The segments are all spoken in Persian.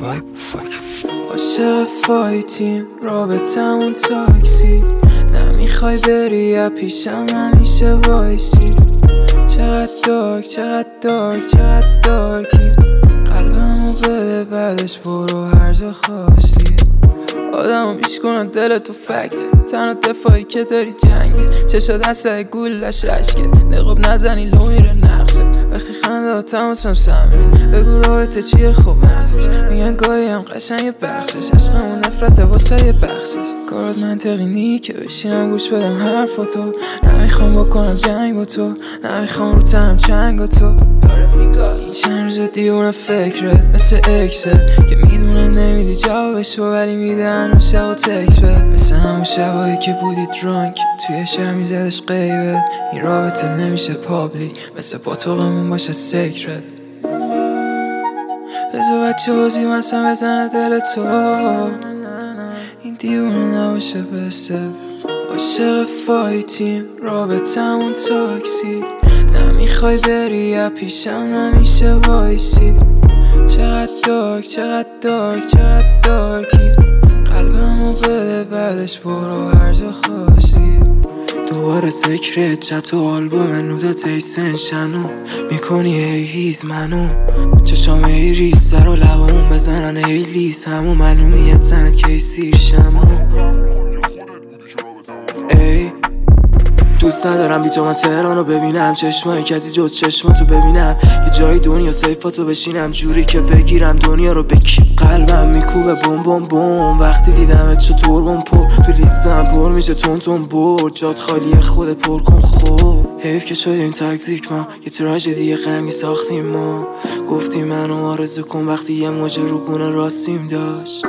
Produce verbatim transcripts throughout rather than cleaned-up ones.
وایب فاک عاشق فایتیم رابطمون تاکسی نمیخوای بری یا پیشم همیشه وایسی چقدر دارک چقدر دارک چقدر دارکی قلبمو بده بعدش برو هر جا خواستی آدمو بیش کنن دل تو فکت تنها دفاعی که داری جنگه چشا دسته گولش عشقه نقاب نزنی لو میره نقشه وقتی خنده ها تماسم سمی بگو راحته چیه خوب نفتش میگن گاهی هم قشنگ بخشش عشقمون نفرت واسه یه بخشش کارات منطقی نی که بشینم گوش بدم حرفاتو نمیخوام بکنم جنگ با تو نمیخوام رو تنم چنگ با تو این چند روز دیونه فکرت مثل اکست که میدونه نمیدی جوابشو ولی میده هنو شب و تکس بد مثل همون شبایی که بودی درانک توی شهر میزدش غیبت این رابطه نمیشه پابلیک مثل پاتوقمون باشه سیکرت بذار بچه بازی مثلا بزنه دل تو این دیونه نباشه بسته عاشق فایتیم رابطمون تاکسی نمیخوای بری یا پیشم نمیشه وایسی چقدر دارک چقدر دارک چقدر دارکی قلبمو بده بعدش برو هر جا خواستی دوباره سکرت چت و آلبوم نودت ایسن شنو میکنی ای هیز منو چشام ای ریز سر و لبامون بزنن ای لیز همون معلومیت زنت که ای سیر شمو ای دوست ندارم بی تو من تهرانو ببینم چشمای کسی جز چشماتو ببینم یه جای دنیا سیفاتو بشینم جوری که بگیرم دنیا رو بکی قلبم میکوبه بوم بوم بوم وقتی دیدمت چطور بوم پر تو لیستم پر میشه تون تون برد جات خالیه خودت پر کن خوب حیف که شدیم تاکسیک ما یه تراژدی غمی ساختیم ما گفتی منو آرزو کن وقتی یه موجه رو گونه راستیم داشت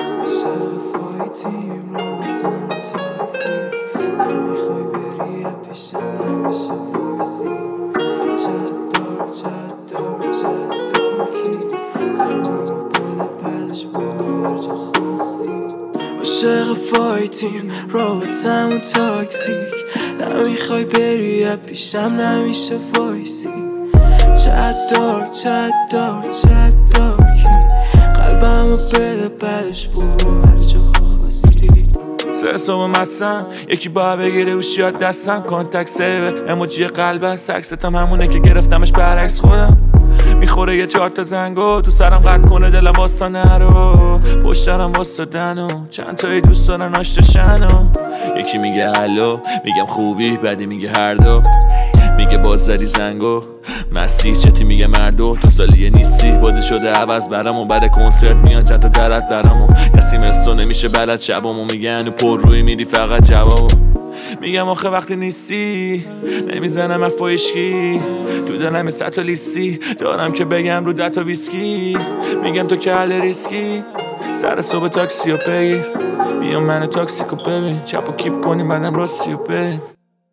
عاشق فایتیم رابطمون تاکسیک نمیخوای بری یا پیشم نمیشه وایسی چقدر دارک چقدر دارک چقدر دارکی قلبمو بده بعدش برو هر جا خواستی سه صبح مستم یکی با بگیره اوشیات دستم کانتکت سیوه اموجی قلبه سکستم همونه که گرفتمش برعکس خودم میخوره یه چهار تا زنگو تو سرم قد کنه دلم واسا نرو پشترم واسا دنو چند تایی دوست دارن آشتشنو یکی میگه هلو میگم خوبی بعدی میگه هر دو میگه باز زدی زنگو مسیح چتی میگه مردو تو سالیه نیستی بازی شده عوض برم و بعد کنسرت میان چند تا درت برم و کسی مستو نمیشه بلد شبامو میگن و پر روی میدی فقط جوابو میگم آخه وقتی نیستی نمیزنم حرف و عشقی تو دلم ست و لیستی دارم که بگم رو ده تا ویسکی میگم تو که حل ریسکی سر صبح تاکسی و بگیر بیا من تاکسیکو ببین چپ و کیپ کنیم بعدم راستی و بریم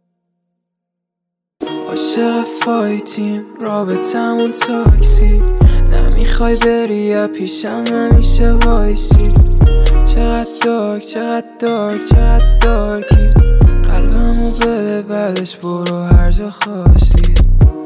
عاشق فایتیم رابطمون تاکسی نمیخوای بری یا پیشم نمیشه وایسی چقدر دارک چقدر دارک چقدر دارکی قلبمو بده بعدش برو هر جا خواستی